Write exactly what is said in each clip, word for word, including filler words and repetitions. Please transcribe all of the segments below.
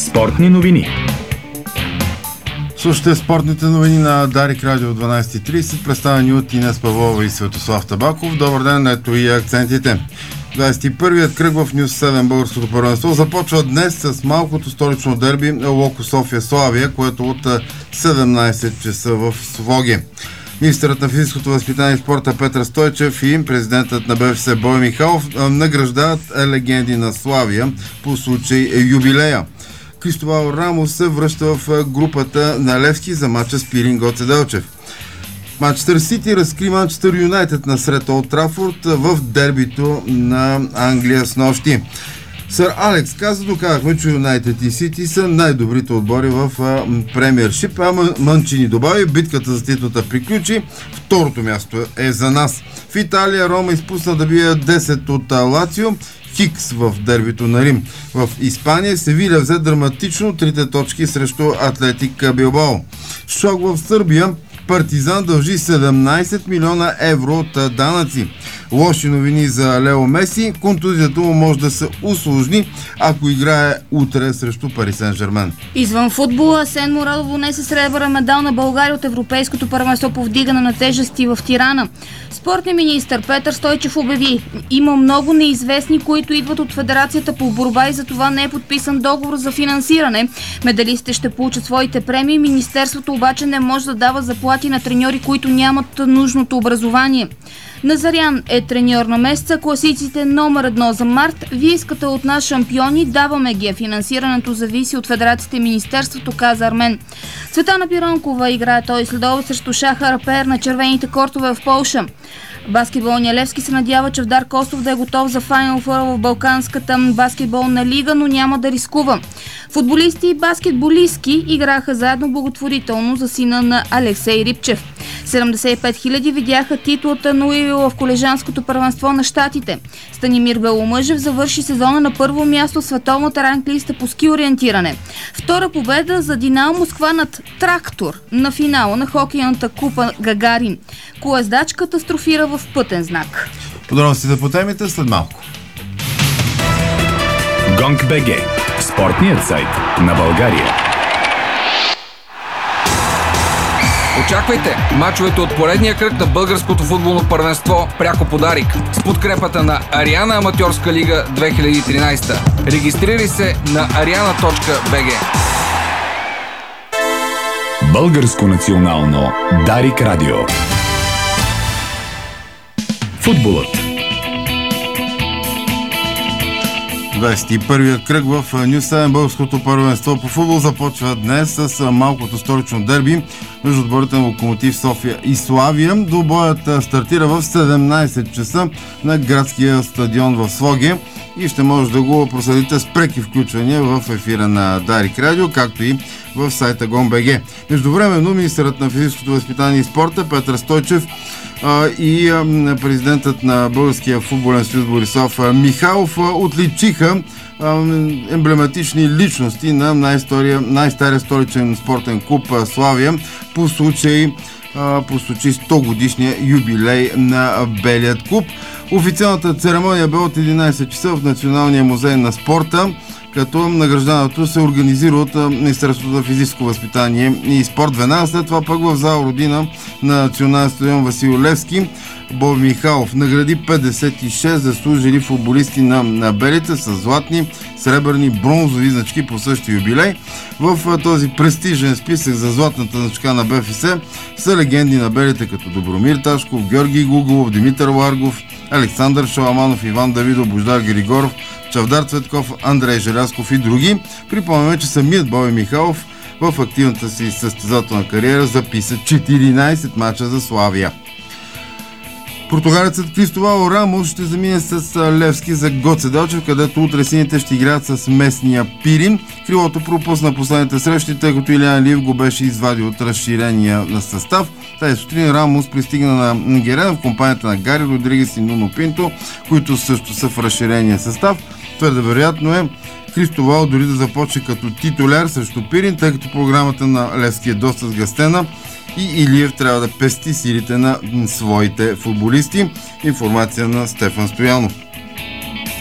Спортни новини. Слушайте спортните новини на Дарик Радио дванайсет и трийсет, представени от Инес Павлова и Светослав Табаков. Добър ден, ето и акцентите. двайсет и първият кръг в Нюс седем българското първенство започва днес с малкото столично дерби Локо София Славия, което от седемнайсет часа в Своге. Министърът на физическото възпитание и спорта Петър Стойчев и президентът на БФС Бой Михайлов награждават легенди на Славия по случай юбилея. Кристобал Рамос се връща в групата на Левски за мача с Пирин Гоце Делчев. Манчестър Сити разкри Манчестър Юнайтед насред Олд Трафорд в дербито на Англия с нощи. Сър Алекс каза, доказахме, че Юнайтед и Сити са най-добрите отбори в Премиършип, а Мънчини добави, битката за титлата приключи, второто място е за нас. В Италия Рома изпусна да бие десет от Лацио, Хикс в дербито на Рим. В Испания Севиля взе драматично трите точки срещу Атлетик Билбао. Шок в Сърбия, Партизан дължи седемнайсет милиона евро от данъци. Лоши новини за Лео Меси. Контузията му може да се усложни, ако играе утре срещу Пари Сен-Жермен. Извън футбола, Асен Мурадов донесе сребърен медал на България от Европейското първенство по вдигане на тежести в Тирана. Спортният министър Петър Стойчев обяви: има много неизвестни, които идват от Федерацията по борба и за това не е подписан договор за финансиране. Медалистите ще получат своите премии. Министерството обаче не може да дава заплати на треньори, които нямат нужното образование. Назарян е треньор на месеца, класиците номер едно за март. Вие искате от нас шампиони, даваме ги. Финансирането зависи от Федерацията и Министерството, каза Армен. Цветана Пиронкова играе той следобед срещу Шахар Пер на червените кортове в Полша. Баскетболния Левски се надява, че Вдар Костов да е готов за Final Four в Балканската баскетболна лига, но няма да рискува. Футболисти и баскетболистки играха заедно благотворително за сина на Алексей Рипчев. седемдесет и пет хиляди видяха титлата на Луивил в колежанското първенство на щатите. Станимир Беломъжев завърши сезона на първо място в световната ранглиста по ски ориентиране. Втора победа за Динамо Москва над Трактор на финала на хокейната купа Гагарин. Колездач катастрофира в пътен знак. Подробностите по темите след малко. Гонг БГ. Спортният сайт на България. Очаквайте мачовете от поредния кръг на българското футболно първенство пряко по Дарик с подкрепата на Ариана Аматьорска лига две хиляди и тринайсета. Регистрирай се на ариана точка би джи. Българско национално Дарик Радио. Футболът. двайсет и първият кръг в Нюс седем българското първенство по футбол започва днес с малкото столично дерби между отборите на Локомотив София и Славия. Двубоят стартира в седемнайсет часа на градския стадион в Своге и ще може да го проследите с преки включвания в ефира на Дарик Радио, както и в сайта гон точка би джи. Междувременно министърът на физическото възпитание и спорта Петър Стойчев и президентът на Българския футболен съюз Борислав Михайлов отличиха емблематични личности на най-стария столичен спортен клуб Славия по случай, по случай сто годишния юбилей на Белият клуб. Официалната церемония бе от единайсет часа в Националния музей на спорта, като награждането се организира от Министерството за физическо възпитание и спорт. Веднага след това пък в зала родина на Национален стадион Васил Левски Бой Михайлов награди петдесет и шест заслужили футболисти на, на белите с златни, сребърни, бронзови значки по същия юбилей. В този престижен списък за златната значка на БФС са легенди на белите като Добромир Ташков, Георги Гуголов, Димитър Ларгов, Александър Шаламанов, Иван Давидов, Бождар Григоров, Чавдар Цветков, Андрей Желязков и други. Припомняме, че самият Бой Михайлов в активната си състезателна кариера записа четиринайсет мача за Славия. Португалецът Кристобал Рамос ще замине с Левски за Гоце Делчев, където утре сините ще играят с местния Пирин. Крилото пропусна последните срещи, тъй като Илиян Лив го беше извадил от разширения на състав. Тази сутрин Рамос пристигна на Герена в компанията на Гари Родригес и Нуно Пинто, които също са в разширения състав. Твърде вероятно е Кристобал дори да започне като титуляр срещу Пирин, тъй като програмата на Левски е доста сгъстена и Илиев трябва да пести силите на своите футболисти. Информация на Стефан Стоянов.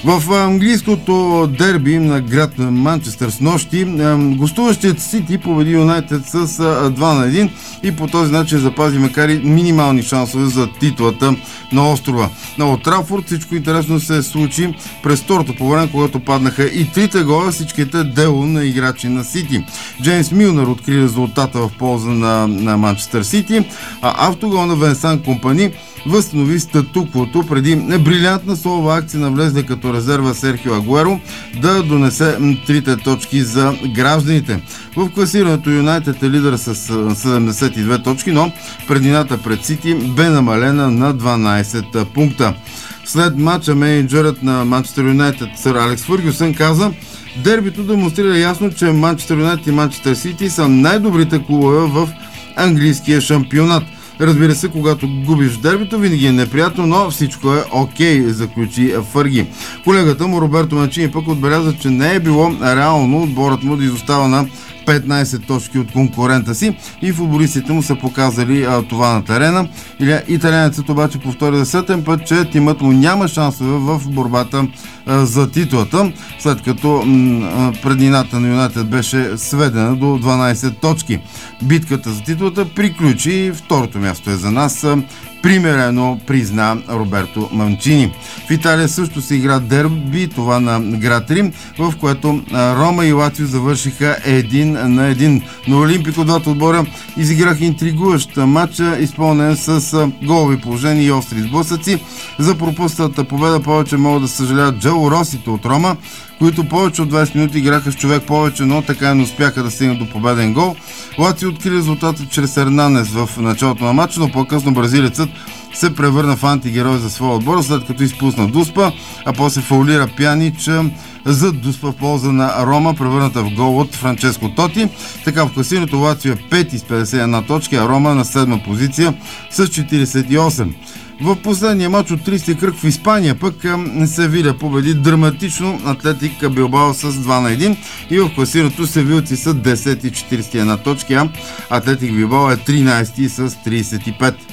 В английското дерби на град Манчестър с нощи гостуващият Сити победи Юнайтед с два на едно и по този начин запази макар и минимални шансове за титлата на острова. На Олд Трафорд всичко интересно се случи през второто по време, когато паднаха и трите гола, всичките дело на играчи на Сити. Джеймс Милнер откри резултата в полза на, на Манчестър Сити, а автогол на Венсан Компани възстанови статуквото преди брилянтна солова акция на влезли като резерва Серхио Агуеро да донесе трите точки за гражданите. В класирането Юнайтед е лидер с седемдесет и две точки, но предината пред Сити бе намалена на дванадесет пункта. След матча менеджерът на Манчестър Юнайтед сър Алекс Фъргюсън каза: дербито демонстрира ясно, че Манчестър Юнайтед и Манчестър Сити са най-добрите клубове в английския шампионат. Разбира се, когато губиш дербито, винаги е неприятно, но всичко е окей, заключи Фърги. Колегата му Роберто Манчини пък отбеляза, че не е било реално отборът му да изостава на петнадесет точки от конкурента си и футболистите му са показали а, това на терена. Италианецът обаче повтори за сетен път, че тимът му няма шансове в борбата а, за титлата, след като м- преднината на Юнайтед беше сведена до дванадесет точки. Битката за титлата приключи и второто място е за нас. Примерено призна Роберто Манчини. В Италия също се игра дерби, това на град Рим, в което Рома и Лацио завършиха един на един. На Олимпико двата отбора изиграха интригуващ матч, изпълнен с голови положения и остри сблъсъци. За пропуснатата победа повече могат да съжаляват джалоросите от Рома, които повече от двадесет минути играха с човек повече, но така не успяха да стигнат до победен гол. Лацио откри резултата чрез Ернанес в началото на матча, но по-късно бразилецът се превърна в антигерой за своя отбор, след като изпусна Дуспа, а после фаулира Пянич за Дуспа в полза на Рома, превърната в гол от Франческо Тоти. Така в класирането Лацио е пети с петдесет и една точки, а Рома на седма позиция с четиридесет и осем. В последния матч от тридесети кръг в Испания пък Севиля победи драматично Атлетик Билбао с два на едно и в класирането севилци са десети с четиридесет и една точки, а Атлетик Билбао е тринадесети с тридесет и пет.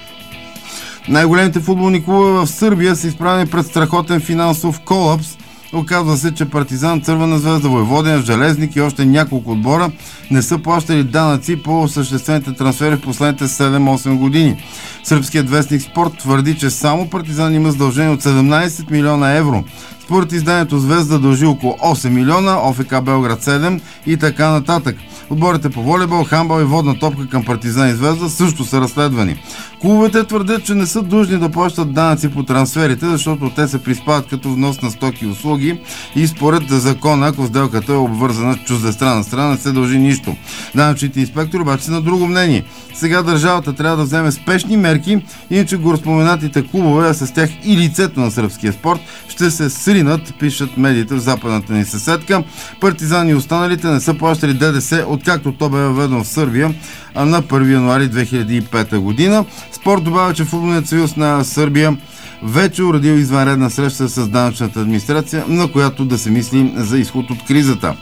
Най-големите футболни клубове в Сърбия са изправени пред страхотен финансов колапс. Оказва се, че Партизан, Цървена звезда, Войводина, Железник и още няколко отбора не са плащали данъци по осъществените трансфери в последните седем-осем години. Сръбският вестник Спорт твърди, че само Партизан има задължение от седемнадесет милиона евро. Според изданието Звезда дължи около осем милиона, ОФК Белград седем и така нататък. Отборите по волейбол, хандбал и водна топка към Партизан и Звезда също са разследвани. Клубовете твърдят, че не са длъжни да плащат данъци по трансферите, защото те се приспадат като внос на стоки и услуги и според закона, ако сделката е обвързана с чуждестранна страна, не се дължи нищо. Данъчните инспектори обаче са на друго мнение. Сега държавата трябва да вземе спешни мерки, иначе гореспоменатите клубове, а с тях и лицето на сръбския спорт, ще се сринат, пишат медиите в западната ни съседка. Партизан и останалите не са плащали ДДС, откакто то бе въведено в Сърбия на първи януари две хиляди и пета година. Спорт добавя, че Футболният съюз на Сърбия вече уредил извънредна среща с данъчната администрация, на която да се мисли за изход от кризата.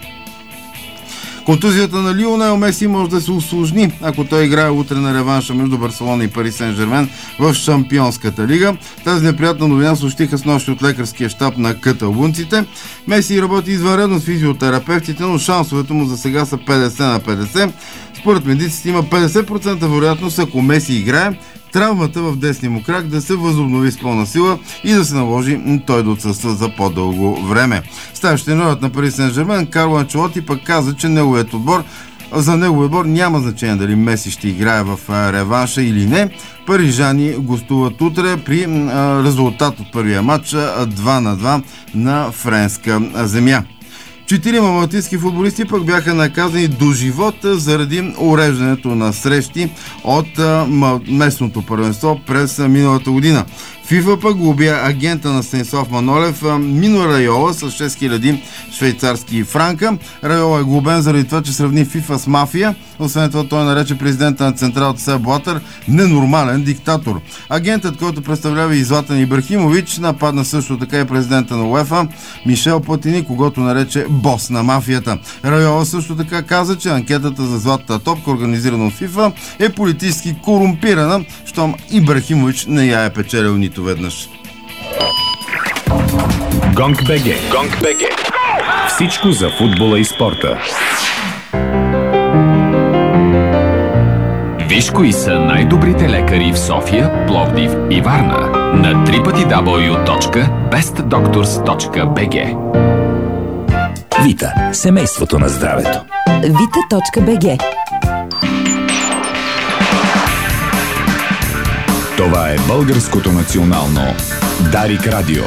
Контузията на Лионел Меси може да се усложни, ако той играе утре на реванша между Барселона и Пари Сен-Жермен в Шампионската лига. Тази неприятна новина съобщиха с нощи от лекарския щаб на каталунците. Меси работи извънредно с физиотерапевтите, но шансовете му за сега са петдесет на петдесет. Според медиците има петдесет процента вероятност, ако Меси играе, травмата в десния му крак да се възобнови с пълна сила и да се наложи той да отсъства за по-дълго време. Старшият треньорът на Пари Сен-Жермен Карло Анчелоти пък каза, че неговият отбор за неговия отбор няма значение дали Меси ще играе в реванша или не. Парижани гостуват утре при резултат от първия матч два на два на френска земя. Четирима малтийски футболисти пък бяха наказани до живота заради уреждането на срещи от местното първенство през миналата година. ФИФА пък глобя агента на Станислав Манолев Мино Райола с шест хиляди швейцарски франка. Райола е глобен заради това, че сравни ФИФА с мафия. Освен това той нарече президента на Централата Сеп Блатър ненормален диктатор. Агентът, който представлява и Златан Ибрахимович, нападна също така и президента на УЕФА Мишел Платини, когото нарече бос на мафията. Райола също така каза, че анкетата за златата топка, организирана от ФИФА, е политически корумпирана, щом Ибрахимович не я е печелил нито веднъж. Гонг БГ. Гонг БГ. Всичко за футбола и спорта. Виж кои са най-добрите лекари в София, Пловдив и Варна на дабъл ю дабъл ю дабъл ю точка бест докторс точка би джи. Вита – семейството на здравето. вита точка би джи. Това е Българското национално Дарик Радио.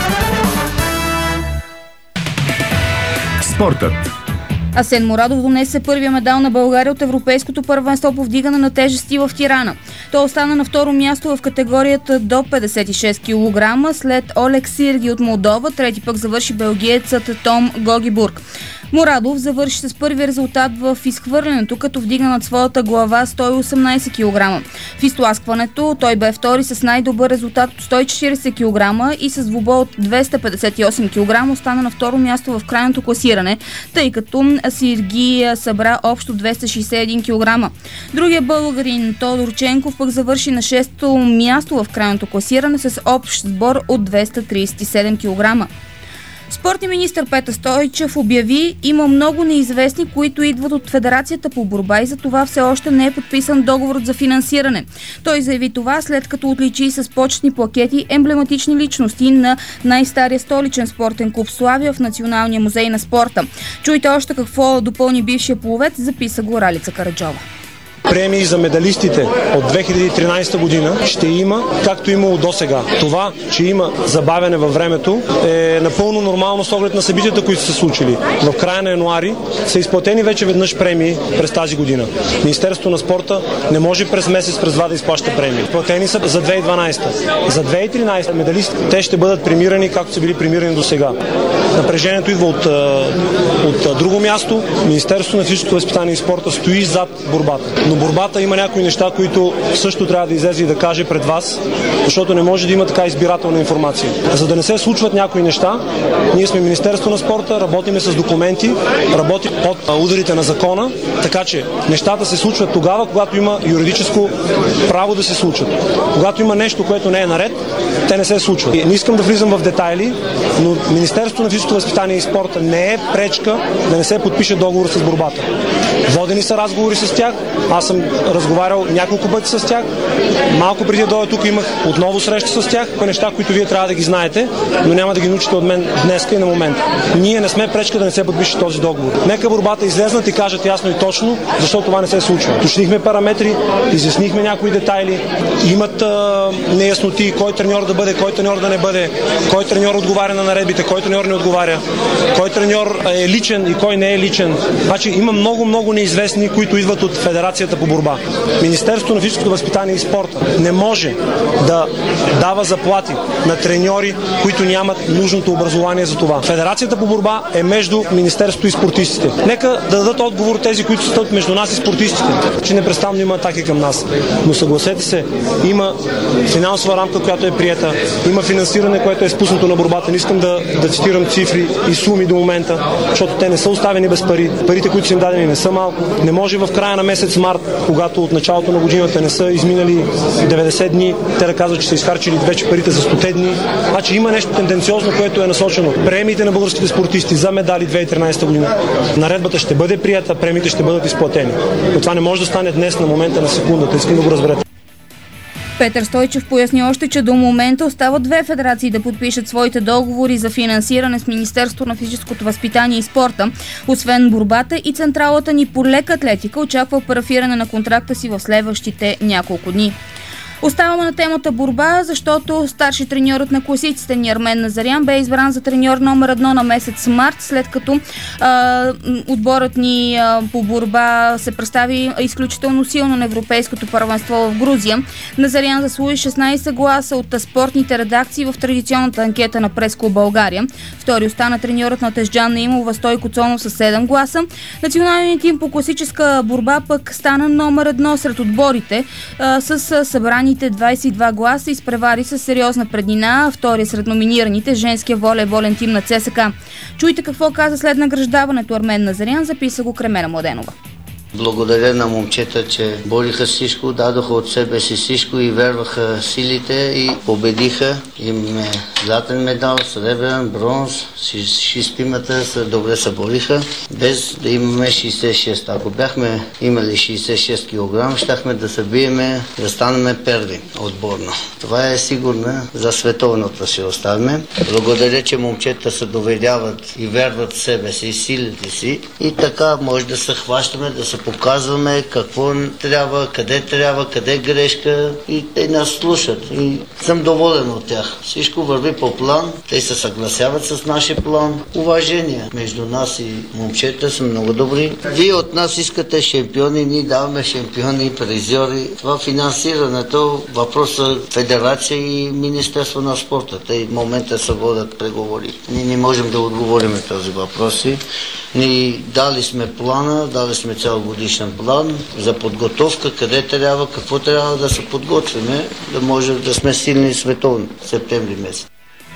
Спортът. Асен Мурадов донесе първия медал на България от Европейското първенство по вдигане на тежести в Тирана. Той остана на второ място в категорията до петдесет и шест килограма след Олег Сирги от Молдова. Трети пък завърши белгиецът Том Гогибург. Мурадов завърши с първи резултат в изхвърлянето, като вдигна над своята глава сто и осемнадесет килограма. В изтласкването той бе втори с най-добър резултат от сто и четиридесет килограма и с двубой от двеста петдесет и осем килограма остана на второ място в крайното класиране, тъй като Сирги събра общо двеста шейсет и един килограма. Другия българин Тодор Ченков пък завърши на шесто място в крайното класиране с общ сбор от двеста тридесет и седем килограма. Спортният министър Петър Стойчев обяви: има много неизвестни, които идват от Федерацията по борба и за това все още не е подписан договорът за финансиране. Той заяви това след като отличи с почетни плакети емблематични личности на най-стария столичен спортен клуб Славия в Националния музей на спорта. Чуйте още какво допълни бившия пловец, записа го Ралица Караджова. Премии за медалистите от две хиляди и тринадесета година ще има, както имало до сега. Това, че има забавяне във времето, е напълно нормално с оглед на събитията, които са се случили. В края на януари са изплатени вече веднъж премии през тази година. Министерството на спорта не може през месец, през два да изплаща премии. Платени са за две хиляди и дванадесета. За две хиляди и тринадесета медалистите те ще бъдат премирани, както са били премирани до сега. Напрежението идва от, от друго място. Министерството на физическото възпитание и спорта стои зад борбата. Но борбата има някои неща, които също трябва да излезе и да каже пред вас, защото не може да има така избирателна информация. За да не се случват някои неща, ние сме Министерство на спорта, работиме с документи, работим под ударите на закона, така че нещата се случват тогава, когато има юридическо право да се случат. Когато има нещо, което не е наред, те не се случват. Не искам да влизам в детайли, но Министерството на физическото възпитание и спорта не е пречка да не се подпише договор с борбата. Водени са разговори с тях. Аз съм разговарял няколко пъти с тях. Малко преди да дойда тук имах отново среща с тях. Неща, които вие трябва да ги знаете, но няма да ги научите от мен днеска и на момента. Ние не сме пречка да не се подпише този договор. Нека борбата излезнат и кажат ясно и точно, защото това не се случва. Уточнихме параметри, изяснихме някои детайли. Имат а, неясноти кой треньор да бъде, кой треньор да не бъде, кой треньор отговаря на наредбите, кой треньор не отговаря, кой треньор е личен и кой не е личен. Значи има много, много неизвестни, които идват от Федерацията по борба. Министерството на физическото възпитание и спорта не може да дава заплати на треньори, които нямат нужното образование за това. Федерацията по борба е между Министерството и спортистите. Нека да дадат отговор тези, които стоят между нас и спортистите, че непрестанно има атаки към нас. Но съгласете се, има финансова рамка, която е приета, има финансиране, което е спуснато на борбата. Не искам да, да цитирам цифри и суми до момента, защото те не са оставени без пари. Парите, които са им дадени, не са малко. Не може в края на месец март, когато от началото на годината не са изминали деветдесет дни, те да казват, че са изхарчили вече парите за сто дни. Значи има нещо тенденциозно, което е насочено. Премиите на българските спортисти за медали две хиляди и тринадесета година. Наредбата ще бъде прията, премиите ще бъдат изплатени. Но това не може да стане днес на момента на секундата. Искам да го разберете. Петър Стойчев поясни още, че до момента остават две федерации да подпишат своите договори за финансиране с Министерството на физическото възпитание и спорта. Освен борбата и централата ни по лека атлетика очаква парафиране на контракта си в следващите няколко дни. Оставаме на темата борба, защото старши треньорът на класиците ни Армен Назарян бе избран за треньор номер едно на месец март, след като а, отборът ни а, по борба се представи изключително силно на Европейското първенство в Грузия. Назарян заслужи шестнадесет гласа от спортните редакции в традиционната анкета на Прес-клуб България. Втори остана треньорът на Тежджан Наимова Стойко Цонов с седем гласа. Националният тим по класическа борба пък стана номер едно сред отборите а, с събрани двадесет и два гласа и изпревари с сериозна преднина втория сред номинираните женския волейболен тим на ЦСКА. Чуйте какво каза след награждаването Армен Назарян, записа го Кремена Младенова. Благодаря на момчета, че бориха всичко, дадоха от себе си всичко и верваха силите и победиха. Имаме златен медал, сребрен, бронз, шестимата са добре се бориха, без да имаме шейсет и шест. Ако бяхме имали шейсет и шест килограма, щяхме да се биеме, да станем първи отборно. Това е сигурно за световното си оставяме. Благодаря, че момчета се доверяват и верват в себе си, силите си и така може да се хващаме, да се показваме какво трябва, къде трябва, къде е грешка и те нас слушат и съм доволен от тях. Всичко върви по план, те се съгласяват с нашия план. Уважение между нас и момчета са много добри. Вие от нас искате шампиони, ние даваме шампиони, призьори. Това финансирането, въпроса Федерация и Министерство на спорта. Те в момента се водят преговори. Ние не можем да отговорим на този въпроси. Ние дали сме плана, дали сме цялогодишен план за подготовка, къде трябва, какво трябва да се подготвиме, да може да сме силни световни в септември месец.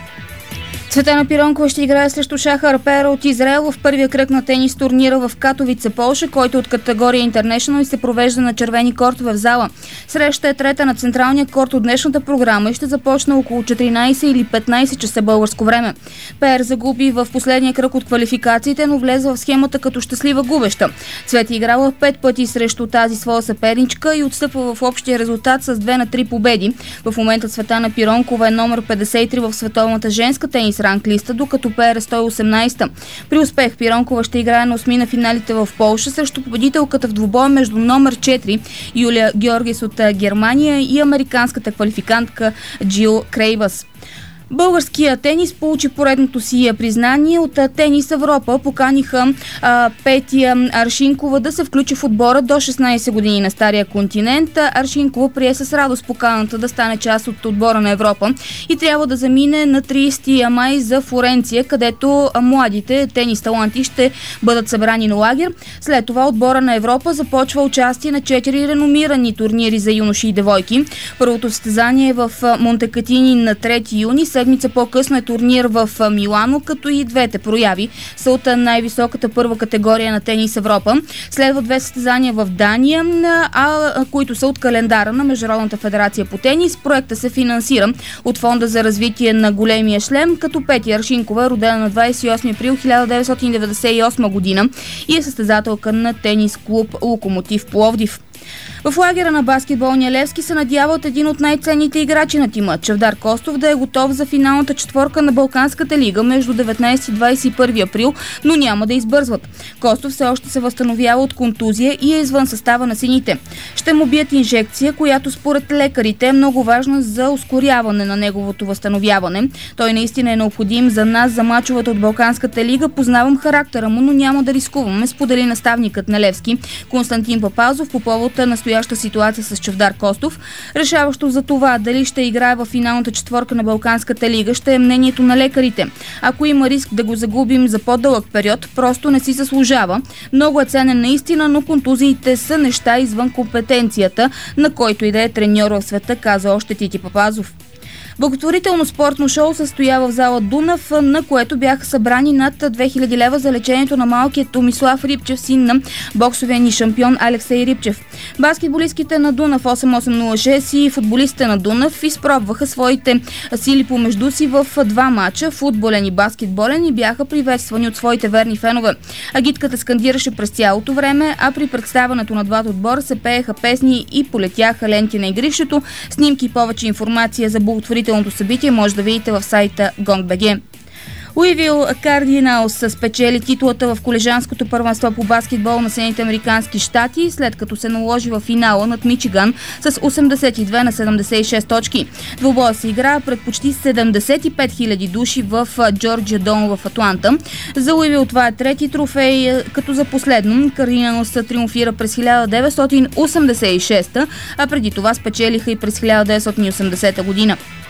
Цветана Пиронкова ще играе срещу Шахар Пера от Израел в първия кръг на тенис турнира в Катовица, Полша, който от категория International и се провежда на червени кортове в зала. Среща е трета на централния корт от днешната програма и ще започне около четиринайсет или петнайсет часа българско време. Пер загуби в последния кръг от квалификациите, но влезе в схемата като щастлива губеща. Цвети играла пет пъти срещу тази своя съперничка и отстъпва в общия резултат с две на три победи. В момента Цветана Пиронкова е номер петдесет и три в световната женска тенис ранглиста, докато Пер е сто и осемнайсета. При успех Пиронкова ще играе на осми на финалите в Полша срещу победителката в двубоя между номер четири Юлия Георгис от Германия и американската квалификантка Джил Крейвас. Българският тенис получи поредното си признание от Тенис Европа. Поканиха а, Петя Аршинкова да се включи в отбора до шестнайсет години на Стария континент. Аршинкова прие с радост поканата да стане част от отбора на Европа и трябва да замине на трийсети май за Флоренция, където младите тенис таланти ще бъдат събрани на лагер. След това отбора на Европа започва участие на четири реномирани турнири за юноши и девойки. Първото състезание е в Монтекатини на трети юни. Седмица по-късно е турнир в Милано, като и двете прояви са от най-високата първа категория на Тенис Европа. Следва две състезания в Дания, а, които са от календара на Международната федерация по тенис. Проектът се финансира от Фонда за развитие на големия шлем, като Петя Аршинкова е родена на двайсет и осми април хиляда деветстотин деветдесет и осма година и е състезателка на тенис клуб Локомотив Пловдив. В лагера на баскетболния Левски се надява от един от най-ценните играчи на тима, Чавдар Костов, да е готов за финалната четворка на Балканската лига между деветнайсети и двайсет и първи април, но няма да избързват. Костов все още се възстановява от контузия и е извън състава на сините. Ще му бият инжекция, която според лекарите е много важна за ускоряване на неговото възстановяване. Той наистина е необходим за нас, за мачовете от Балканската лига. Познавам характера му, но няма да рискуваме, сподели наставникът на Левски Константин Папазов по повод на настояща ситуация с Чавдар Костов. Решаващо за това дали ще играе в финалната четворка на Балканската лига ще е мнението на лекарите. Ако има риск да го загубим за по-дълъг период, просто не си заслужава. Много е ценен наистина, но контузиите са неща извън компетенцията на който и да е треньор в света, каза още Тити Папазов. Благотворително спортно шоу състоя в зала Дунав, на което бяха събрани над две хиляди лева за лечението на малкият Томислав Рипчев, син на боксовия ни шампион Алексей Рипчев. Баскетболистките на Дунав осем осем нула шест и футболистите на Дунав изпробваха своите сили помежду си в два мача, футболен и баскетболен, и бяха приветствани от своите верни фенове. Агитката скандираше през цялото време, а при представянето на двата отбора се пееха песни и полетяха ленти на игрището. Снимки и повече информация за благотворителното събитие може да видите в сайта гонг точка би джи. Луивил Кардиналс спечели титлата в колежанското първенство по баскетбол на Съединените американски щати, след като се наложи в финала над Мичиган с осемдесет и две на седемдесет и шест точки. Двубоя се игра пред почти седемдесет и пет хиляди души в Джорджия Доум в Атланта. За Луивил това е трети трофей, като за последно Кардиналс триумфира през хиляда деветстотин осемдесет и шеста, а преди това спечелиха и през хиляда деветстотин и осемдесета година.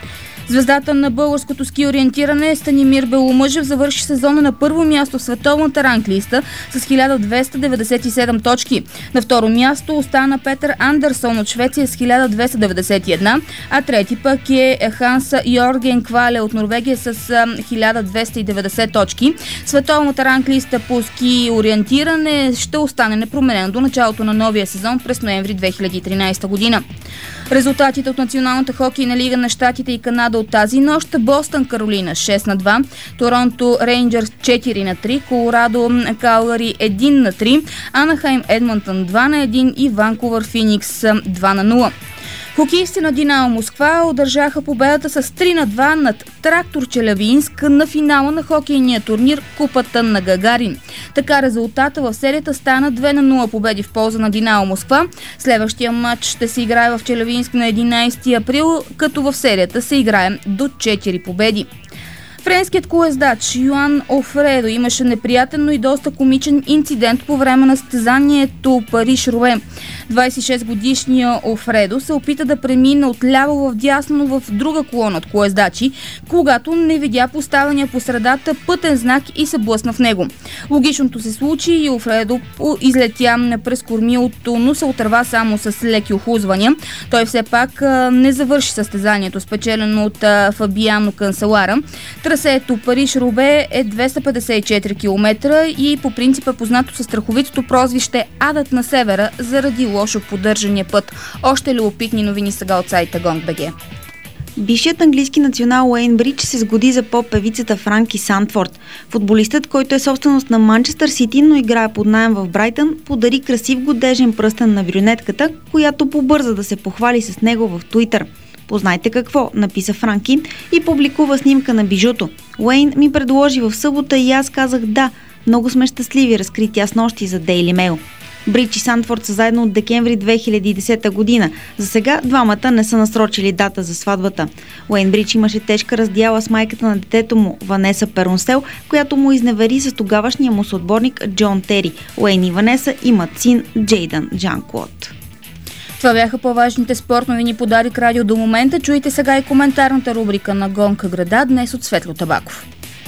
Звездата на българското ски ориентиране Станимир Беломъжев завърши сезона на първо място в световната ранглиста с хиляда двеста деветдесет и седем точки. На второ място остана Петър Андерсон от Швеция с хиляда двеста деветдесет и една, а трети пък е Ханс Йорген Квале от Норвегия с хиляда двеста и деветдесет точки. Световната ранглиста по ски ориентиране ще остане непроменена до началото на новия сезон през ноември две хиляди и тринадесета година. Резултатите от Националната хокейна лига на Щатите и Канада от тази нощ: Бостън Каролина шест на два, Торонто Рейнджърс четири на три, Колорадо Калгари едно на три, Анахайм Едмонтън два на едно и Ванкувър Феникс два на нула. Хокеисти на Динамо Москва одържаха победата с три на два над Трактор Челябинск на финала на хокейния турнир Купата на Гагарин. Така резултата в серията стана две на нула победи в полза на Динамо Москва. Следващия матч ще се играе в Челябинск на единадесети април, като в серията се играе до четири победи. Френският колездач Йоан Офредо имаше неприятен, но и доста комичен инцидент по време на състезанието Париж-Roubaix. двадесет и шест годишният Офредо се опита да премине от ляво в дясно в друга колона от колездачи, когато не видя поставения по средата пътен знак и се блъсна в него. Логичното се случи и Офредо излетя през кормилото, но се отърва само с леки охлузвания. Той все пак не завърши състезанието, спечелено от Фабиано Канселара. Трасето Париж-Roubaix е двеста петдесет и четири километра и по принцип е познато със страховитото прозвище Адът на севера заради лошо поддържания път. Още любопитни новини сега от сайта Гонг точка би джи. Бившият английски национал Уейн Бридж се сгоди за поп-певицата Франки Сандфорд. Футболистът, който е собственост на Манчестър Сити, но играе под наем в Брайтън, подари красив годежен пръстен на брюнетката, която побърза да се похвали с него в Туитър. Познайте какво, написа Франки и публикува снимка на бижуто. Уейн ми предложи в събота и аз казах да. Много сме щастливи, разкри тя снощи за Daily Mail. Бридж и Сандфорд са заедно от декември две хиляди и десета година. За сега двамата не са насрочили дата за сватбата. Уейн Бридж имаше тежка раздяла с майката на детето му, Ванеса Перонсел, която му изневери с тогавашния му съотборник Джон Тери. Уейн и Ванеса имат син Джейдън Жан-Клод. Това бяха по-важните спортни новини по Дарик Радио до момента. Чуйте сега и коментарната рубрика на Гонка града, днес от Светло Табаков.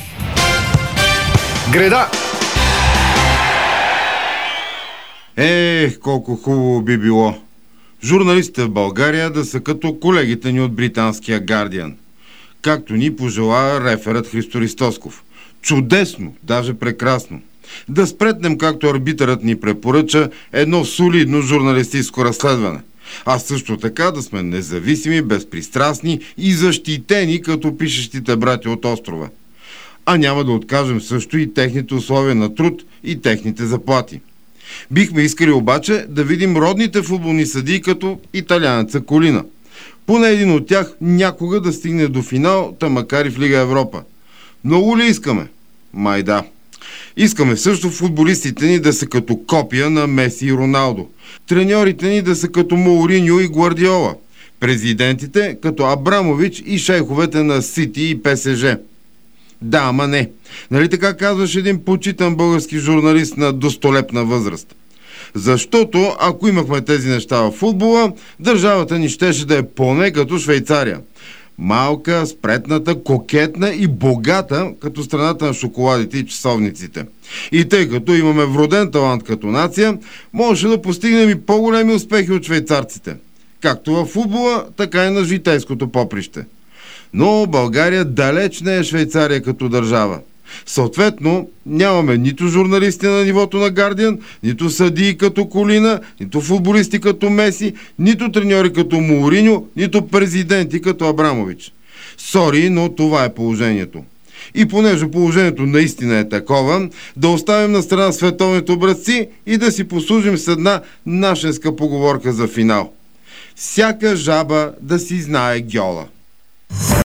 Града! Ех, колко хубаво би било журналистите в България да са като колегите ни от британския Guardian. Както ни пожела реферът Христо Ристосков. Чудесно, даже прекрасно. Да спретнем, както арбитърът ни препоръча, едно солидно журналистическо разследване. А също така да сме независими, безпристрастни и защитени, като пишещите брати от острова. А няма да откажем също и техните условия на труд и техните заплати. Бихме искали обаче да видим родните футболни съдии като италианеца Колина. Поне един от тях някога да стигне до финал, та макар и в Лига Европа. Много ли искаме? Май да. Искаме също футболистите ни да са като копия на Меси и Роналдо. Треньорите ни да са като Моуриньо и Гвардиола. Президентите като Абрамович и шейховете на Сити и ПСЖ. Да, ама не. Нали така казваш един почитан български журналист на достолепна възраст? Защото ако имахме тези неща в футбола, държавата ни щеше да е поне като Швейцария. Малка, спретната, кокетна и богата, като страната на шоколадите и часовниците. И тъй като имаме вроден талант като нация, можеше да постигнем и по-големи успехи от швейцарците. Както в футбола, така и на житейското поприще. Но България далеч не е Швейцария като държава. Съответно, нямаме нито журналисти на нивото на Guardian, нито съдии като Колина, нито футболисти като Меси, нито треньори като Моуриньо, нито президенти като Абрамович. Сори, но това е положението. И понеже положението наистина е такова, да оставим на страна световните образци и да си послужим с една нашенска поговорка за финал. Всяка жаба да си знае гьола.